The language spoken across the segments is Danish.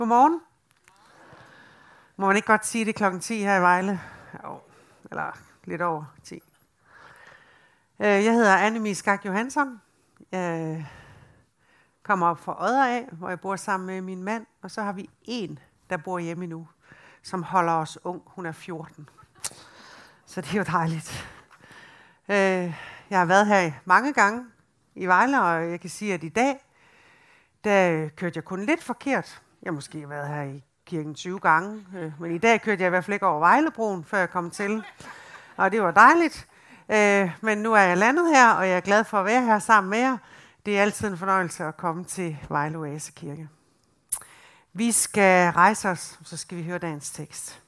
Godmorgen. Må man ikke godt sige det klokken 10 her i Vejle? Jo, eller lidt over 10. Jeg hedder Annemie Skak Johansson. Jeg kommer op fra Odder af, hvor jeg bor sammen med min mand. Og så har vi en, der bor hjemme nu, som holder os ung. Hun er 14. Så det er jo dejligt. Jeg har været her mange gange i Vejle, og jeg kan sige, at i dag, der kørte jeg kun lidt forkert. Jeg måske har været her i kirken 20 gange, men i dag kørte jeg i hvert fald ikke over Vejlebroen, før jeg kom til. Og det var dejligt. Men nu er jeg landet her, og jeg er glad for at være her sammen med jer. Det er altid en fornøjelse at komme til Vejle Oase Kirke. Vi skal rejse os, så skal vi høre dagens tekst.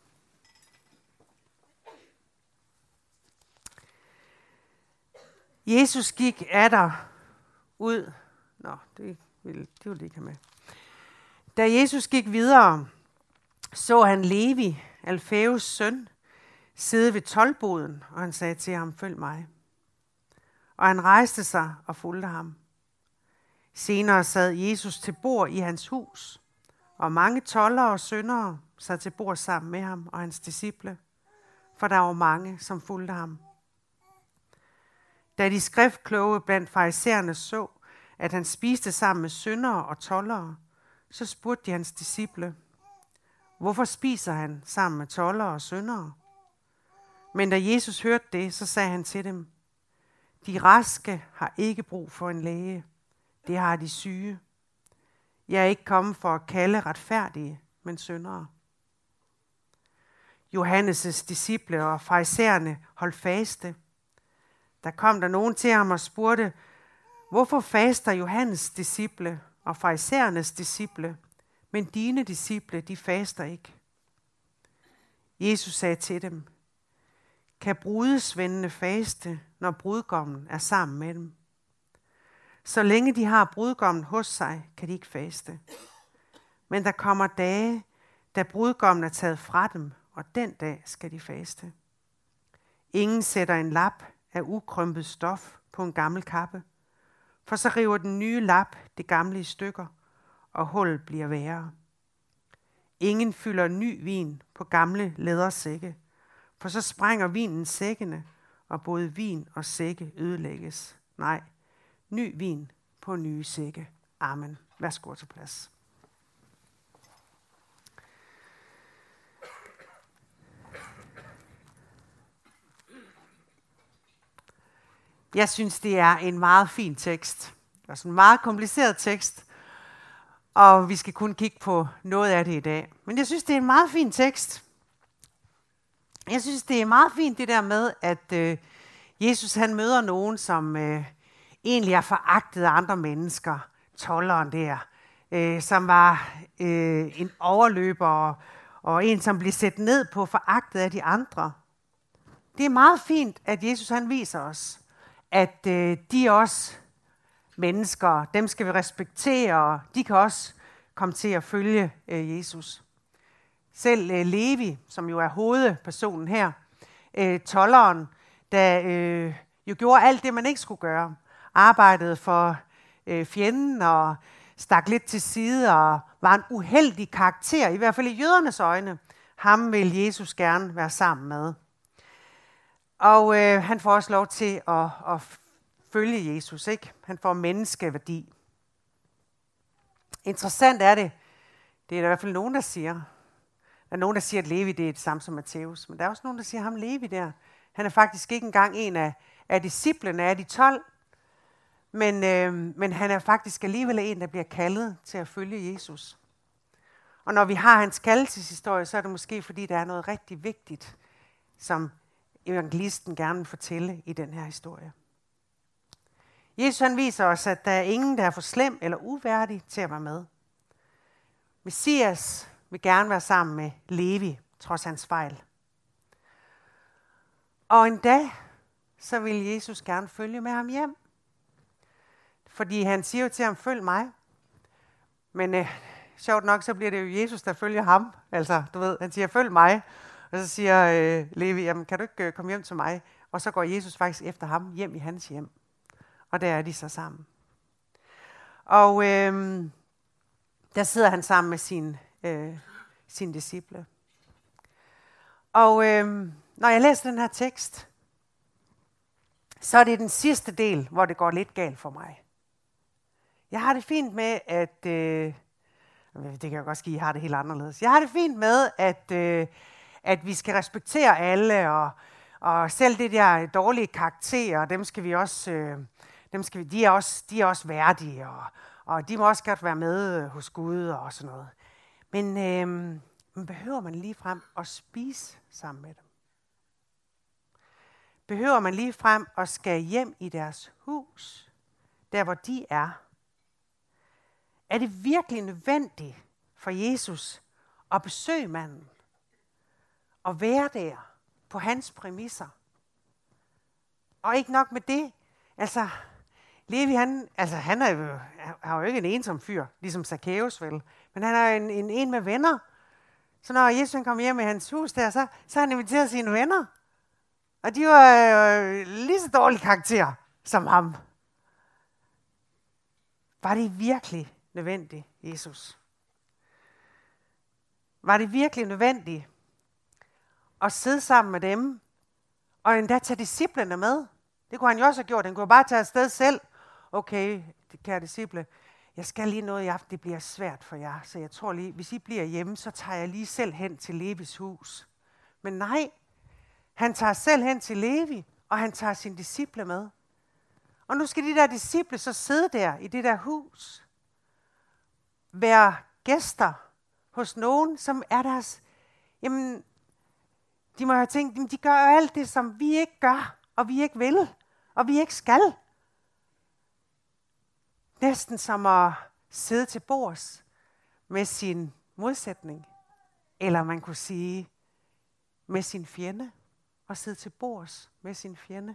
Jesus gik atter ud. Det vil ikke have med. Da Jesus gik videre, så han Levi, Alfæus søn, sidde ved toldboden, og han sagde til ham, følg mig. Og han rejste sig og fulgte ham. Senere sad Jesus til bord i hans hus, og mange toldere og syndere sad til bord sammen med ham og hans disciple, for der var mange, som fulgte ham. Da de skriftkloge blandt farisæerne så, at han spiste sammen med syndere og toldere, så spurgte de hans disciple, hvorfor spiser han sammen med toldere og syndere? Men da Jesus hørte det, så sagde han til dem, de raske har ikke brug for en læge, det har de syge. Jeg er ikke kommet for at kalde retfærdige, men syndere. Johannes' disciple og farisæerne holdt faste. Der kom der nogen til ham og spurgte, hvorfor faster Johannes' disciple og farisæernes disciple, men dine disciple, de faster ikke? Jesus sagde til dem, kan brudesvendene faste, når brudgommen er sammen med dem? Så længe de har brudgommen hos sig, kan de ikke faste. Men der kommer dage, da brudgommen er taget fra dem, og den dag skal de faste. Ingen sætter en lap af ukrømpet stof på en gammel kappe, for så river den nye lap det gamle i stykker, og hullet bliver værre. Ingen fylder ny vin på gamle lædersække, for så sprænger vinen sækkene, og både vin og sække ødelægges. Nej, ny vin på nye sække. Amen. Værsgo til plads. Jeg synes, det er en meget fin tekst. Det er sådan en meget kompliceret tekst, og vi skal kun kigge på noget af det i dag. Men jeg synes, det er en meget fin tekst. Jeg synes, det er meget fint det der med, at Jesus han møder nogen, som egentlig er foragtet af andre mennesker. Tolderen der, som var en overløber og en, som blev set ned på foragtet af de andre. Det er meget fint, at Jesus han viser os, at de også mennesker, dem skal vi respektere, og de kan også komme til at følge Jesus. Selv Levi, som jo er hovedpersonen her, tolderen, der jo gjorde alt det, man ikke skulle gøre, arbejdede for fjenden og stak lidt til side og var en uheldig karakter, i hvert fald i jødernes øjne. Ham vil Jesus gerne være sammen med. Og han får også lov til at følge Jesus, ikke? Han får menneskeværdi. Interessant er det. Det er der i hvert fald nogen, der siger. Der er nogen, der siger, at Levi det er det samme som Matthæus. Men der er også nogen, der siger, at ham Levi der, han er faktisk ikke engang en af disciplene af de 12. Men han er faktisk alligevel en, der bliver kaldet til at følge Jesus. Og når vi har hans kaldelseshistorie, så er det måske, fordi der er noget rigtig vigtigt, som evangelisten gerne vil fortælle i den her historie. Jesus han viser os, at der er ingen, der er for slem eller uværdig til at være med. Messias vil gerne være sammen med Levi, trods hans fejl. Og en dag, så vil Jesus gerne følge med ham hjem. Fordi han siger jo til ham, følg mig. Men sjovt nok, så bliver det jo Jesus, der følger ham. Altså, du ved, han siger, følg mig. Og så siger Levi, jamen, kan du ikke komme hjem til mig? Og så går Jesus faktisk efter ham hjem i hans hjem. Og der er de så sammen. Og der sidder han sammen med sine disciple. Og når jeg læser den her tekst, så er det den sidste del, hvor det går lidt galt for mig. Jeg har det fint med, at det kan jeg godt ske, at jeg har det helt anderledes. Jeg har det fint med, at vi skal respektere alle, og selv det der dårlige karakterer, dem skal vi også, de er også værdige, og de må også godt være med hos Gud og sådan noget. Men behøver man ligefrem at spise sammen med dem? Behøver man ligefrem at skal hjem i deres hus, der hvor de er? Er det virkelig nødvendigt for Jesus at besøge manden og være der på hans præmisser? Og ikke nok med det, altså Levi han er jo ikke en ensom fyr, ligesom Zacchaeus vel, men han er en med venner. Så når Jesus kommer hjem i hans hus der, så har han inviteret sine venner. Og de var lige så dårlige karakterer som ham. Var det virkelig nødvendigt, Jesus? Var det virkelig nødvendigt at sidde sammen med dem, og endda tage disciplene med? Det kunne han jo også have gjort. Han kunne bare tage afsted selv. Okay, kære disciple, jeg skal lige noget i aften, det bliver svært for jer. Så jeg tror lige, hvis I bliver hjemme, så tager jeg lige selv hen til Levis hus. Men nej, han tager selv hen til Levi, og han tager sine disciple med. Og nu skal de der disciple så sidde der i det der hus. Være gæster hos nogen, som er deres... Jamen, de må have tænkt, de gør alt det, som vi ikke gør, og vi ikke vil, og vi ikke skal. Næsten som at sidde til bords med sin modsætning. Eller man kunne sige, med sin fjende. Og sidde til bords med sin fjende.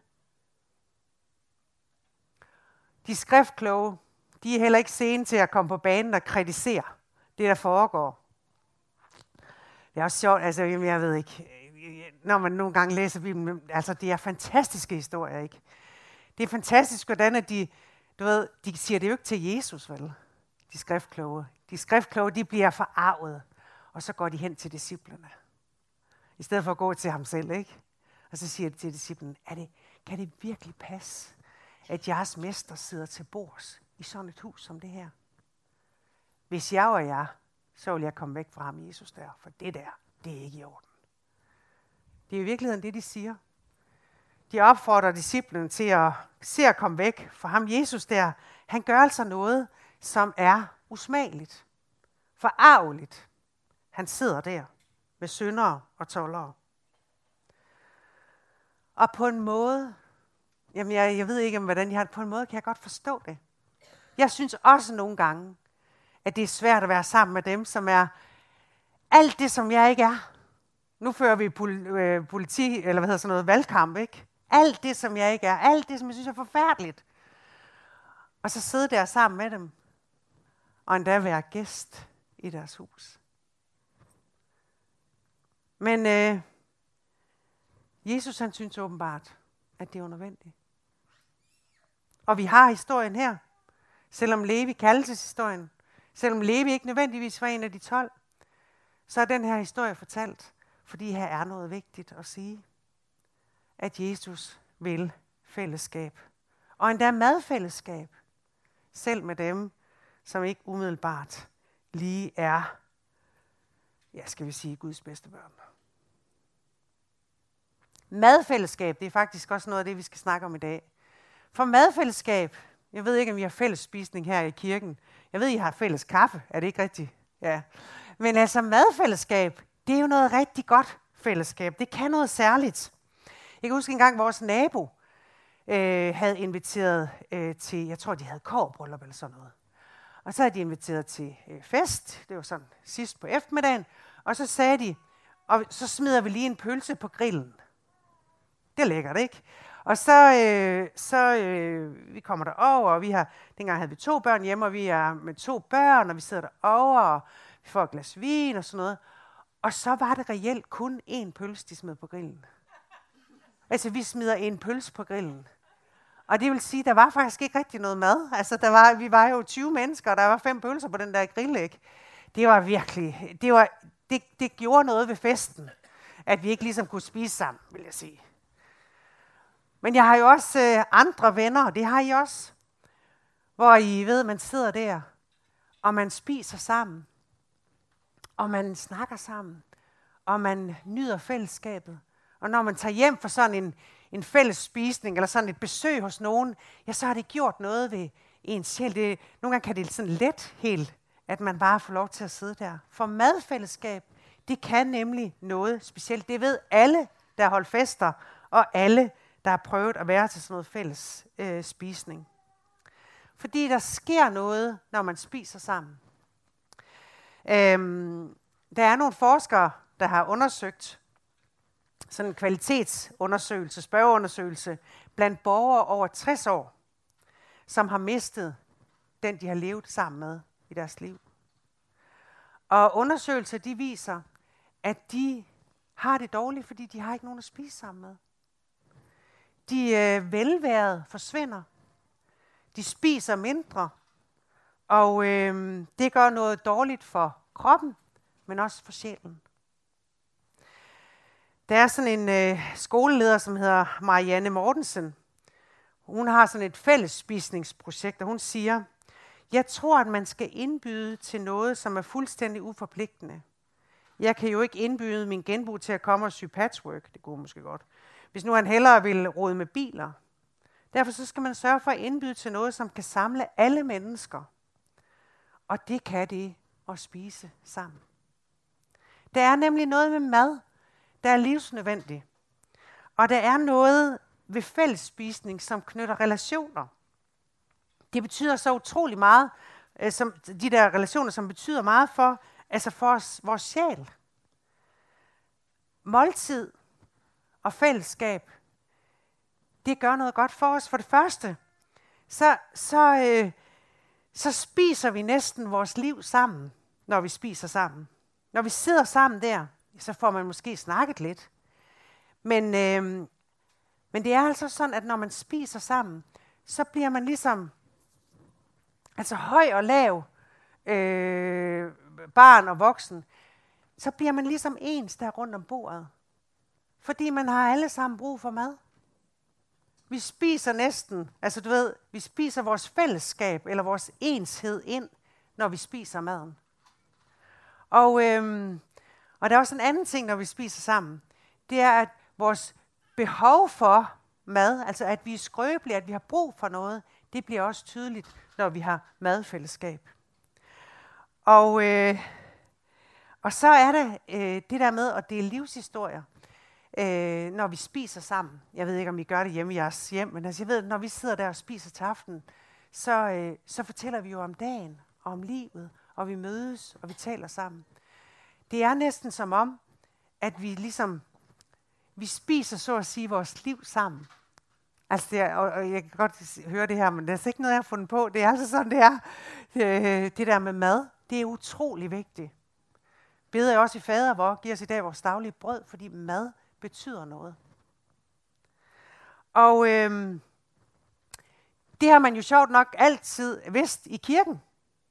De skriftkloge, de er heller ikke sene til at komme på banen og kritisere det, der foregår. Det er også sjovt, altså jeg ved ikke, når man nogle gange læser Bibelen, altså det er fantastiske historier, ikke? Det er fantastisk, hvordan at de siger det jo ikke til Jesus, vel? De skriftkloge. De skriftkloge, de bliver forarvet, og så går de hen til disciplene. I stedet for at gå til ham selv, ikke? Og så siger de til disciplen, kan det virkelig passe, at jeres mester sidder til bords i sådan et hus som det her? Hvis jeg var jer, så ville jeg komme væk fra ham, Jesus der, for det der, det er ikke i orden. Det er i virkeligheden det, de siger. De opfordrer disciplen til at se at komme væk fra ham, Jesus der. Han gør altså noget, som er usmageligt, forarveligt. Han sidder der med syndere og toldere. Og på en måde, jamen jeg ved ikke, hvordan jeg har det, på en måde kan jeg godt forstå det. Jeg synes også nogle gange, at det er svært at være sammen med dem, som er alt det, som jeg ikke er. Nu fører vi valgkamp, ikke? Alt det, som jeg ikke er. Alt det, som jeg synes er forfærdeligt. Og så sidde der sammen med dem. Og endda være gæst i deres hus. Men Jesus han synes åbenbart, at det er nødvendigt. Og vi har historien her. Selvom Levi kaldelseshistorien, selvom Levi ikke nødvendigvis var en af de 12, så er den her historie fortalt, fordi her er noget vigtigt at sige. At Jesus vil fællesskab. Og endda madfællesskab. Selv med dem, som ikke umiddelbart lige er, skal vi sige, Guds bedste børn. Madfællesskab, det er faktisk også noget af det, vi skal snakke om i dag. For madfællesskab, jeg ved ikke, om vi har fælles spisning her i kirken. Jeg ved, I har fælles kaffe. Er det ikke rigtigt? Ja. Men altså madfællesskab, det er jo noget rigtig godt fællesskab. Det kan noget særligt. Jeg kan huske engang, vores nabo havde inviteret til, jeg tror, de havde kobberbryllup eller sådan noget. Og så havde de inviteret til fest. Det var sådan sidst på eftermiddagen. Og så sagde de, og så smider vi lige en pølse på grillen. Det er lækkert, ikke? Og så vi kommer derover, og dengang havde vi 2 børn hjemme, og vi er med 2 børn, og vi sidder derover, og vi får et glas vin og sådan noget. Og så var det reelt kun 1 pølse, de smed på grillen. Altså, vi smider 1 pølse på grillen. Og det vil sige, der var faktisk ikke rigtig noget mad. Altså, vi var jo 20 mennesker, og der var 5 pølser på den der grillæg. Det var virkelig, det gjorde noget ved festen, at vi ikke ligesom kunne spise sammen, vil jeg sige. Men jeg har jo også andre venner, og det har I også, hvor I ved, man sidder der, og man spiser sammen, og man snakker sammen, og man nyder fællesskabet. Og når man tager hjem for sådan en fælles spisning, eller sådan et besøg hos nogen, ja, så har det gjort noget ved ens sjæl. Nogle gange kan det sådan let helt, at man bare får lov til at sidde der. For madfællesskab, det kan nemlig noget specielt. Det ved alle, der har holdt fester, og alle, der har prøvet at være til sådan noget fælles spisning. Fordi der sker noget, når man spiser sammen. Der er nogle forskere, der har undersøgt sådan en kvalitetsundersøgelse, spørgeundersøgelse, blandt borgere over 60 år, som har mistet den, de har levet sammen med i deres liv. Og undersøgelser, de viser, at de har det dårligt, fordi de har ikke nogen at spise sammen med. Velværet forsvinder. De spiser mindre. Og det gør noget dårligt for kroppen, men også for sjælen. Der er sådan en skoleleder, som hedder Marianne Mortensen. Hun har sådan et fællesspisningsprojekt, og hun siger, jeg tror, at man skal indbyde til noget, som er fuldstændig uforpligtende. Jeg kan jo ikke indbyde min genbo til at komme og sy patchwork. Det kunne måske godt. Hvis nu han hellere vil rode med biler. Derfor så skal man sørge for at indbyde til noget, som kan samle alle mennesker. Og det kan det at spise sammen. Der er nemlig noget med mad, der er livsnødvendigt. Og der er noget ved fællesspisning, som knytter relationer. Det betyder så utrolig meget, de der relationer, som betyder meget for vores sjæl. Måltid og fællesskab, det gør noget godt for os. For det første, så spiser vi næsten vores liv sammen, når vi spiser sammen. Når vi sidder sammen der, så får man måske snakket lidt. Men det er altså sådan, at når man spiser sammen, så bliver man ligesom høj og lav, barn og voksen, så bliver man ligesom ens der rundt om bordet. Fordi man har alle sammen brug for mad. Vi spiser næsten, vi spiser vores fællesskab eller vores enshed ind, når vi spiser maden. Og der er også en anden ting, når vi spiser sammen. Det er, at vores behov for mad, altså at vi er skrøbelige, at vi har brug for noget, det bliver også tydeligt, når vi har madfællesskab. Og så er der det der med at dele livshistorier, når vi spiser sammen. Jeg ved ikke, om I gør det hjemme i jeres hjem, men jeg ved, at når vi sidder der og spiser til aften, så fortæller vi jo om dagen og om livet, og vi mødes, og vi taler sammen. Det er næsten som om, at vi spiser så at sige vores liv sammen. Og jeg kan godt høre det her, men det er ikke noget, jeg har fundet på. Det er altså sådan, det er. Det der med mad, det er utrolig vigtigt. Beder jeg også i fader, hvor giver os i dag vores daglige brød, fordi mad betyder noget. Og det har man jo sjovt nok altid vidst i kirken.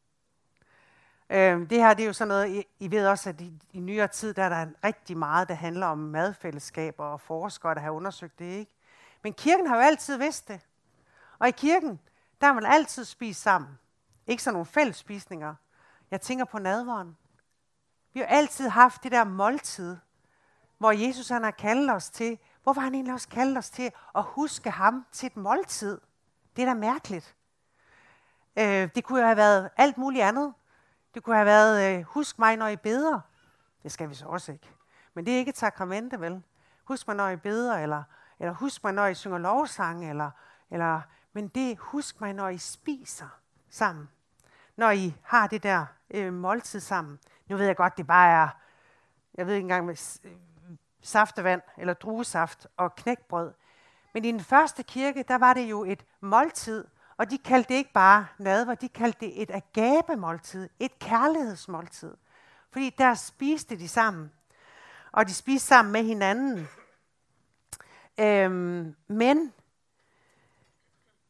Det her, det er jo sådan noget, I ved også, at i nyere tid, der er der rigtig meget, der handler om madfællesskaber og forskere, der har undersøgt det, ikke? Men kirken har jo altid vidst det. Og i kirken, der har man altid spist sammen. Ikke sådan nogle fællesspisninger. Jeg tænker på nadveren. Vi har altid haft det der måltid, hvor Jesus han har kaldt os til. Hvorfor har han egentlig også kaldt os til at huske ham til et måltid? Det er da mærkeligt. Det kunne jo have været alt muligt andet. Det kunne have været, husk mig, når I beder. Det skal vi så også ikke. Men det er ikke et sakramente, vel? Husk mig, når I beder, eller husk mig, når I synger lovsange, men det husk mig, når I spiser sammen. Når I har det der måltid sammen. Nu ved jeg godt, det bare er, jeg ved ikke engang med saftevand, eller druesaft og knækbrød. Men i den første kirke, der var det jo et måltid, og de kaldte det ikke bare nadver, de kaldte det et agape-måltid, et kærlighedsmåltid. Fordi der spiste de sammen, og de spiste sammen med hinanden. Men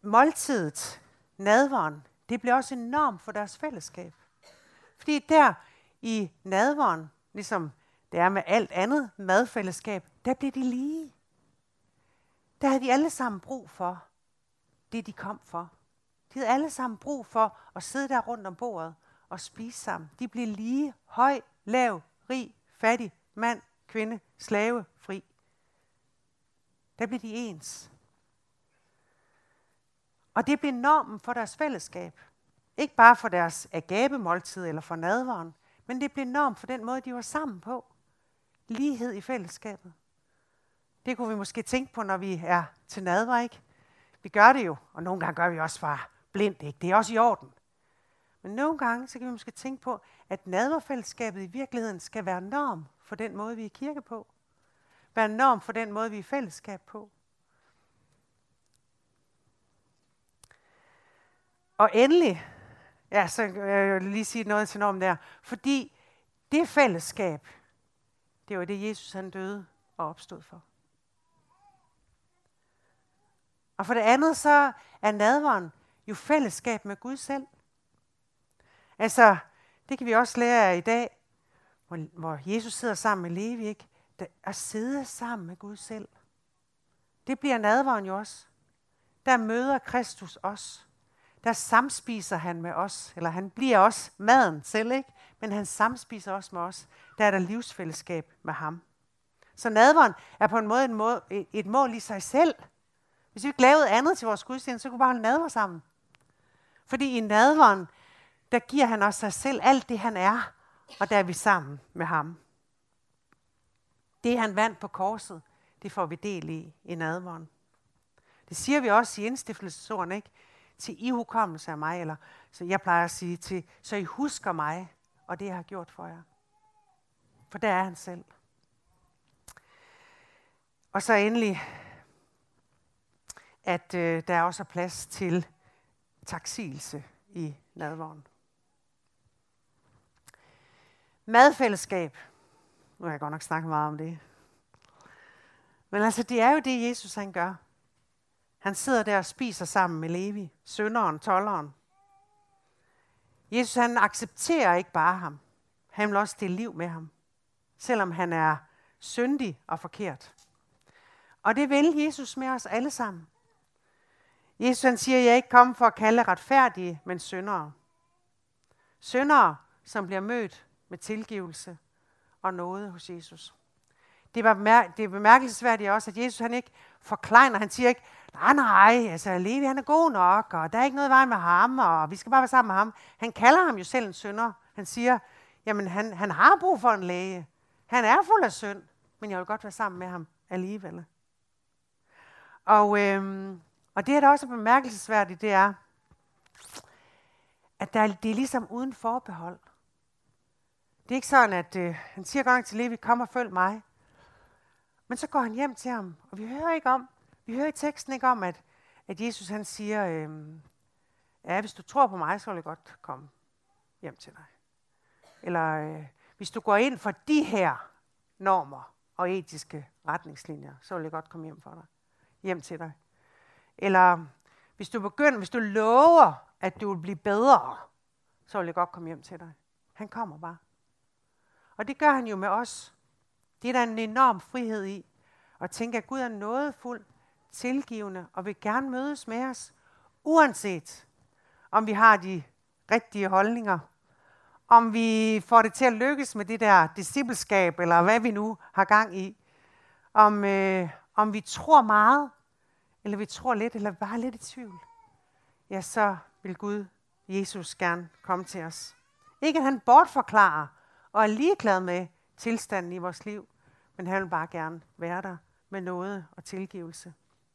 måltidet, nadveren, det blev også en norm for deres fællesskab. Fordi der i nadveren, ligesom det er med alt andet madfællesskab, der blev de lige. Der havde de alle sammen brug for det, de kom for. De havde alle sammen brug for at sidde der rundt om bordet og spise sammen. De blev lige, høj, lav, rig, fattig, mand, kvinde, slave, fri. Der blev de ens. Og det blev normen for deres fællesskab. Ikke bare for deres agapemåltid eller for nadveren, men det blev norm for den måde, de var sammen på. Lighed i fællesskabet. Det kunne vi måske tænke på, når vi er til nadver, ikke? Vi gør det jo, og nogle gange gør vi også bare blindt, ikke? Det er også i orden. Men nogle gange, så kan vi måske tænke på, at nadverfællesskabet i virkeligheden skal være norm for den måde, vi er i kirke på. Være norm for den måde, vi er i fællesskab på. Og endelig, ja, så jeg vil lige sige noget til normen der, fordi det fællesskab, det var det, Jesus han døde og opstod for. Og for det andet, så er nadveren jo fællesskab med Gud selv. Altså, det kan vi også lære af i dag, hvor Jesus sidder sammen med Levi, ikke? At sidde sammen med Gud selv. Det bliver nadveren jo også. Der møder Kristus os. Der samspiser han med os, eller han bliver også maden selv, ikke? Men han samspiser også med os. Der er der livsfællesskab med ham. Så nadveren er på en måde et mål i sig selv. Hvis vi ikke lavede andet til vores gudstjeneste, så kunne vi bare holde nadver sammen. Fordi i nadveren, der giver han os sig selv alt det, han er, og der er vi sammen med ham. Det, han vandt på korset, det får vi del i nadveren. Det siger vi også i indstiftelsesordet, ikke? Til ihukommelse af mig, eller så jeg plejer at sige til, så I husker mig, og det jeg har gjort for jer. For der er han selv. Og så endelig, at der også er plads til taksigelse i nadveren. Madfællesskab. Nu har jeg godt nok snakket meget om det. Men altså, det er jo det, Jesus han gør. Han sidder der og spiser sammen med Levi, synderen, tolderen. Jesus han accepterer ikke bare ham. Han vil også dele liv med ham. Selvom han er syndig og forkert. Og det vil Jesus med os alle sammen. Jesus han siger, jeg er ikke kommet for at kalde retfærdige, men syndere. Syndere, som bliver mødt med tilgivelse og nåde hos Jesus. Det er bemærkelsesværdigt også, at Jesus han ikke forklejner. Han siger ikke, nej, altså Levi han er god nok, og der er ikke noget vej med ham, og vi skal bare være sammen med ham. Han kalder ham jo selv en synder. Han siger, jamen han har brug for en læge. Han er fuld af synd, men jeg vil godt være sammen med ham alligevel. Og det, der også er bemærkelsesværdigt, det er, at det er ligesom uden forbehold. Det er ikke sådan, at han siger godt nok til Levi, kom og følg mig. Men så går han hjem til ham, og vi hører i teksten ikke om, at Jesus han siger, ja, hvis du tror på mig, så vil jeg godt komme hjem til dig. Eller hvis du går ind for de her normer og etiske retningslinjer, så vil jeg godt komme hjem til dig. Eller hvis du lover, at du vil blive bedre, så vil jeg godt komme hjem til dig. Han kommer bare. Og det gør han jo med os. Det er der en enorm frihed i. At tænke, at Gud er nådefuld, tilgivende og vil gerne mødes med os. Uanset om vi har de rigtige holdninger. Om vi får det til at lykkes med det der discipleskab, eller hvad vi nu har gang i. Om vi tror meget, eller vi tror lidt, eller bare lidt i tvivl. Ja, så vil Gud, Jesus, gerne komme til os. Ikke at han bortforklarer og er ligeglad med tilstanden i vores liv, men han vil bare gerne være der med nåde og tilgivelse.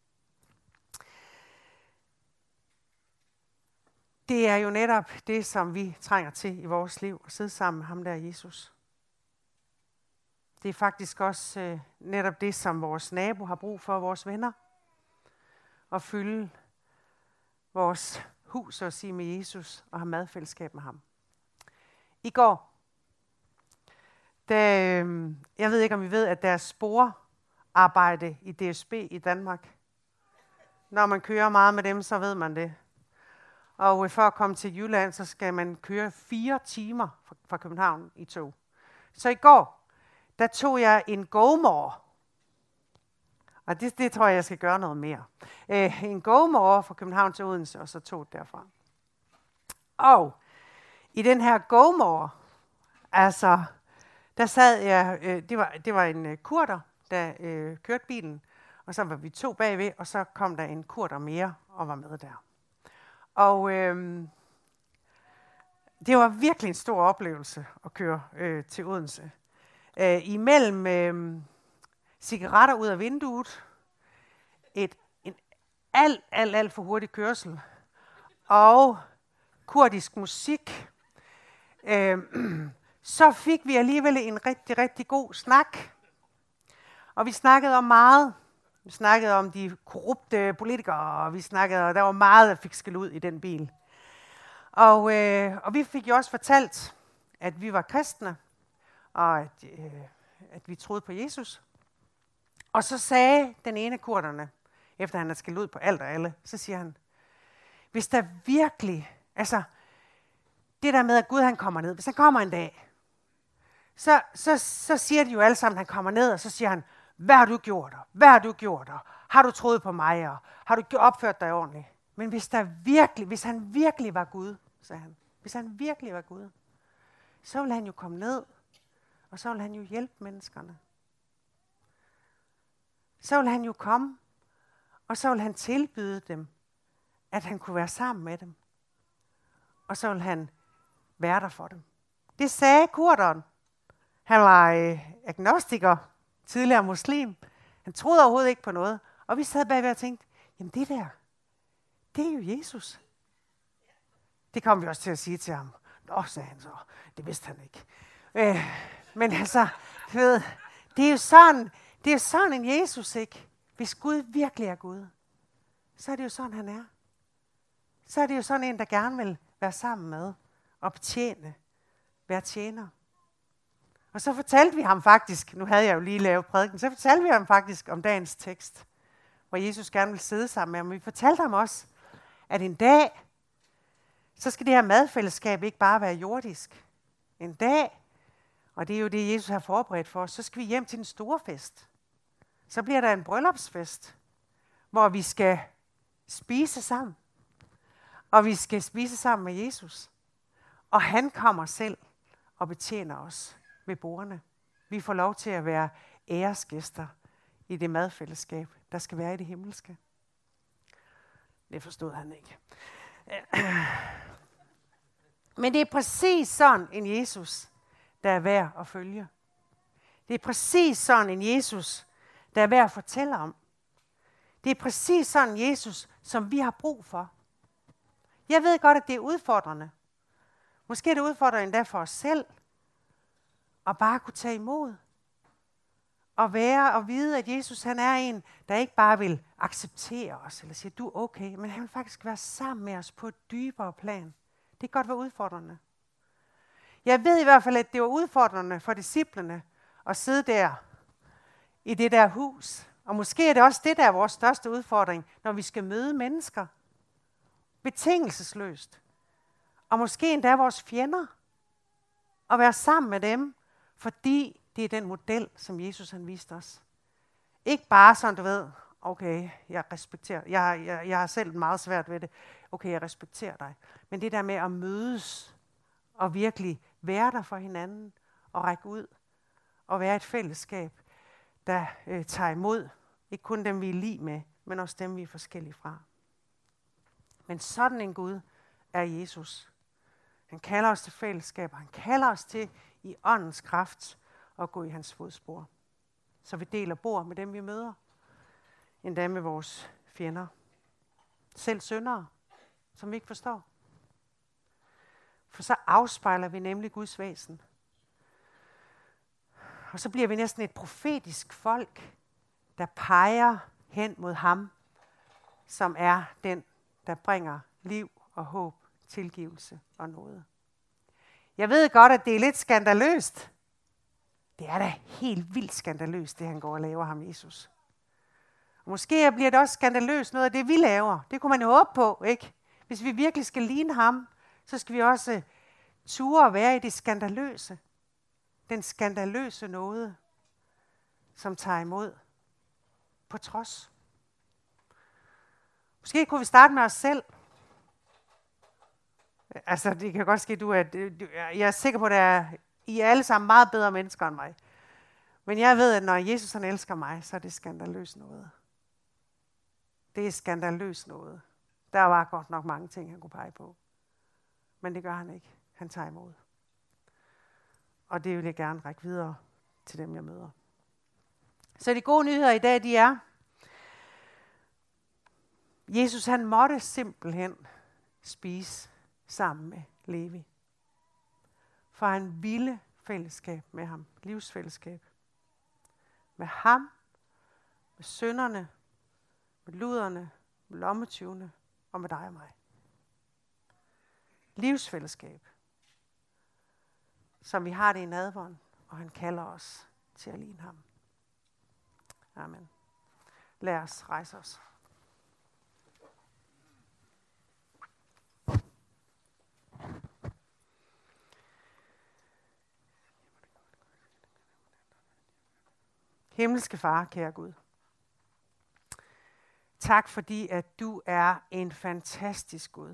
Det er jo netop det, som vi trænger til i vores liv, at sidde sammen med ham der, Jesus. Det er faktisk også netop det, som vores nabo har brug for, vores venner. At fylde vores hus, så at sige, med Jesus og have madfællesskab med ham. I går, jeg ved ikke, om I ved, at deres sporarbejde i DSB i Danmark, Når man kører meget med dem, så ved man det. Og for at komme til Jylland, så skal man køre 4 timer fra København i tog. Så i går, der tog jeg en GoMore. Og det tror jeg skal gøre noget mere. En GoMore fra København til Odense, og så tog derfra. Og i den her GoMore, altså, der sad jeg, det var en kurder, der kørte bilen, og så var vi 2 bagved, og så kom der en kurder mere og var med der. Og det var virkelig en stor oplevelse at køre til Odense. Imellem cigaretter ud af vinduet, en alt for hurtig kørsel, og kurdisk musik, så fik vi alligevel en rigtig god snak. Og vi snakkede om meget. Vi snakkede om de korrupte politikere, og der var meget, der fik skæld ud i den bil. Og vi fik jo også fortalt, at vi var kristne, og at vi troede på Jesus. Og så sagde den ene af kurderne, efter han havde skældt ud på alt og alle, så siger han, hvis der virkelig, altså det der med, at Gud han kommer ned, hvis han kommer en dag, så siger de jo alle sammen, at han kommer ned, og så siger han, hvad har du gjort? Hvad har du gjort? Har du troet på mig? Og har du opført dig ordentligt? Men hvis han virkelig var Gud, sagde han, hvis han virkelig var Gud, så ville han jo komme ned, og så ville han jo hjælpe menneskerne. Så ville han jo komme, og så ville han tilbyde dem, at han kunne være sammen med dem. Og så ville han være der for dem. Det sagde kurderen. Han var agnostiker, tidligere muslim. Han troede overhovedet ikke på noget. Og vi sad bagved og tænkte, jamen det der, det er jo Jesus. Det kom vi også til at sige til ham. Nå, sagde han så. Det vidste han ikke. Men altså, ved, det er jo sådan en Jesus, ikke? Hvis Gud virkelig er Gud, så er det jo sådan, han er. Så er det jo sådan en, der gerne vil være sammen med og betjene, være tjener. Og så fortalte vi ham faktisk, nu havde jeg jo lige lavet prædiken, så fortalte vi ham faktisk om dagens tekst, hvor Jesus gerne vil sidde sammen med ham. Men vi fortalte ham også, at en dag, så skal det her madfællesskab ikke bare være jordisk. En dag, og det er jo det, Jesus har forberedt for os, så skal vi hjem til den store fest. Så bliver der en bryllupsfest, hvor vi skal spise sammen. Og vi skal spise sammen med Jesus. Og han kommer selv og betjener os ved bordene. Vi får lov til at være æresgæster i det madfællesskab, der skal være i det himmelske. Det forstod han ikke. Men det er præcis sådan en Jesus, der er værd at følge. Det er præcis sådan en Jesus, der er værd at fortælle om. Det er præcis sådan en Jesus, som vi har brug for. Jeg ved godt, at det er udfordrende. Måske er det udfordrende endda for os selv, at bare kunne tage imod. Og være og vide, at Jesus han er en, der ikke bare vil acceptere os, eller sige, du er okay, men han vil faktisk være sammen med os på et dybere plan. Det kan godt være udfordrende. Jeg ved i hvert fald, at det var udfordrende for disciplene at sidde der i det der hus. Og måske er det også det, der er vores største udfordring, når vi skal møde mennesker. Betingelsesløst. Og måske endda vores fjender. Og være sammen med dem, fordi det er den model, som Jesus han viste os. Ikke bare sådan, du ved, okay, jeg respekterer, jeg har selv meget svært ved det. Okay, jeg respekterer dig. Men det der med at mødes og virkelig være der for hinanden og række ud og være et fællesskab, der tager imod. Ikke kun dem, vi er lige med, men også dem, vi er forskellige fra. Men sådan en Gud er Jesus. Han kalder os til fællesskab, han kalder os til i åndens kraft at gå i hans fodspor. Så vi deler bord med dem, vi møder. Endda med vores fjender. Selv syndere, som vi ikke forstår. For så afspejler vi nemlig Guds væsen. Og så bliver vi næsten et profetisk folk, der peger hen mod ham, som er den, der bringer liv og håb, tilgivelse og nåde. Jeg ved godt, at det er lidt skandaløst. Det er da helt vildt skandaløst, det han går og laver ham, Jesus. Og Måske bliver det også skandaløst noget af det, vi laver. Det kunne man jo håbe på, ikke? Hvis vi virkelig skal ligne ham, så skal vi også ture at være i det skandaløse. Den skandaløse nåde, som tager imod på trods. Måske kunne vi starte med os selv. Altså, det kan godt ske, jeg er sikker på, at I er alle sammen meget bedre mennesker end mig. Men jeg ved, at når Jesus han elsker mig, så er det skandaløst noget. Det er skandaløst noget. Der var godt nok mange ting, han kunne pege på. Men det gør han ikke. Han tager imod. Og det vil jeg gerne række videre til dem, jeg møder. Så de gode nyheder i dag, de er, Jesus han måtte simpelthen spise sammen med Levi. For han ville fællesskab med ham. Livsfællesskab. Med ham, med synderne, med luderne, med lommetyvene og med dig og mig. Livsfællesskab. Som vi har det i nadveren, og han kalder os til at ligne ham. Amen. Lad os rejse os. Himmelske Far, kære Gud. Tak fordi, at du er en fantastisk Gud.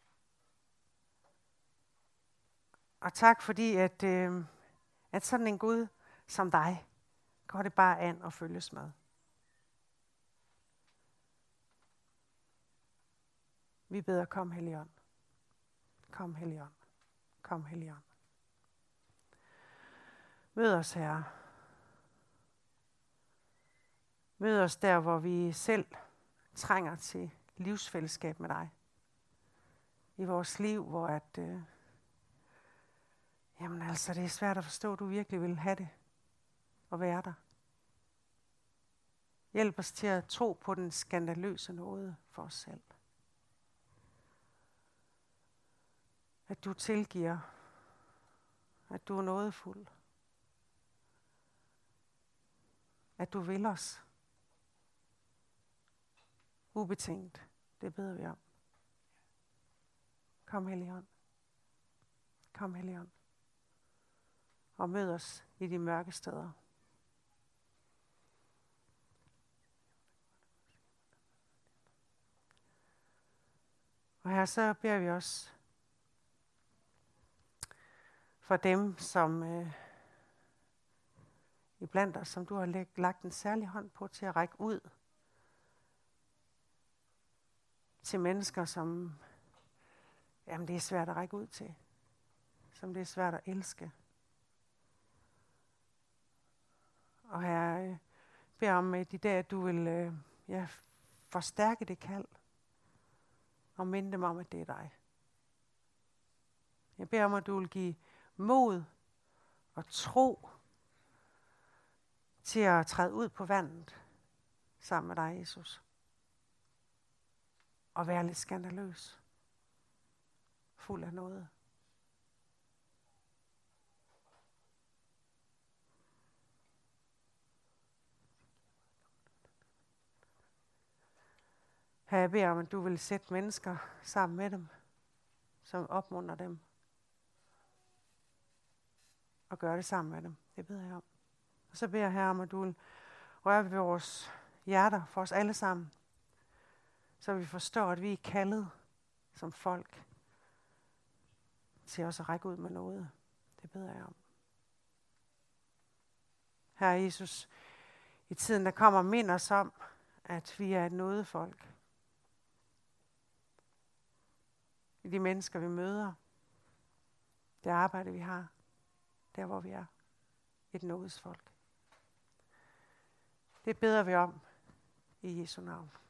Og tak fordi, at sådan en Gud som dig, går det bare an at følges med. Vi beder, kom Helligånd. Kom Helligånd. Kom Helligånd. Mød os, Herre. Mød os der, hvor vi selv trænger til livsfællesskab med dig. I vores liv, hvor det er svært at forstå, at du virkelig vil have det og være der. Hjælp os til at tro på den skandaløse nåde for os selv. At du tilgiver, at du er nådefuld, at du vil os. Ubetinget, det beder vi om. Kom Helligånd. Kom Helligånd. Og mød os i de mørke steder. Og her så beder vi også for dem, som iblandt os, som du har lagt en særlig hånd på til at række ud til mennesker, som det er svært at række ud til. Som det er svært at elske. Og her beder om i de dage, at du vil forstærke det kald. Og minde dem om, at det er dig. Jeg beder om, at du vil give mod og tro til at træde ud på vandet sammen med dig, Jesus. Og være lidt skandaløs. Fuld af noget. Her jeg beder om, at du vil sætte mennesker sammen med dem, som opmuntrer dem. Og gøre det sammen med dem. Det beder jeg om. Og så beder jeg her om, at du vil røre ved vores hjerter for os alle sammen. Så vi forstår, at vi er kaldet som folk til også at række ud med noget. Det beder jeg om. Herre Jesus, i tiden der kommer, mind os om, at vi er et nådefolk. I de mennesker, vi møder. Det arbejde, vi har. Der, hvor vi er. Et nådesfolk. Det beder vi om i Jesu navn.